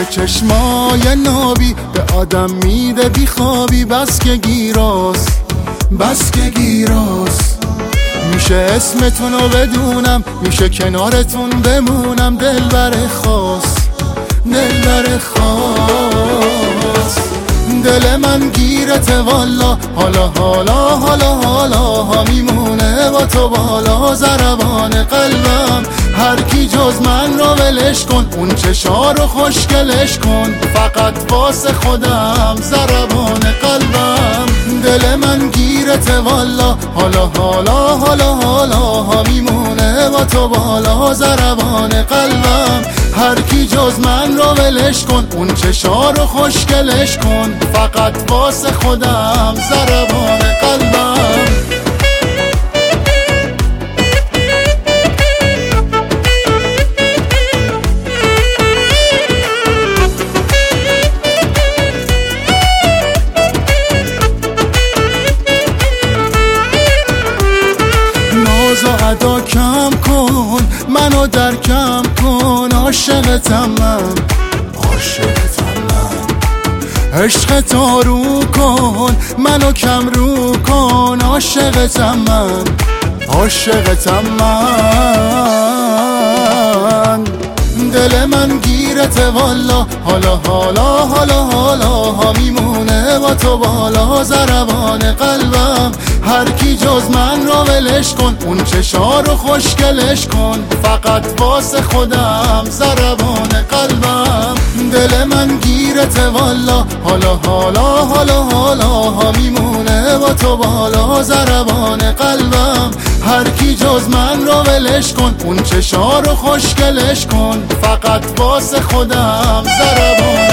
چشمای نابی به آدم میده بیخوابی. بس که گیراست میشه اسمتونو بدونم، میشه کنارتون بمونم. دلبر خاص دل من گیرته والا. حالا میمونه با تو بالا ضربان قلبم. هر کی جز من رو ولش کن، اون چشا رو خوشگلش کن. فقط واسه خودم ضربان قلبم. دل من گیرته والا. حالا میمونه با تو بالا ضربان قلبم. هر کی جز من رو ولش کن، اون چشا رو خوشگلش کن. فقط واسه خودم ضربان قلبم. ناز و ادا کم کن، منو درکم کن. عاشقتم من عشق تا رو کن، منو کم رو کن. عاشقتم من دل من گیرته والا. حالا میمونه با تو بالا ضربان قلبم. هر کی جز من رو ولش کن، اون چشا رو خوشگلش کن. فقط واسه خودم ضربان قلبم. دل من گیرته والا. حالا میمونه با تو بالا ضربان قلبم. هر کی جز من رو ولش کن، اون چشا رو خوشگلش کن. فقط واسه خودم ضربان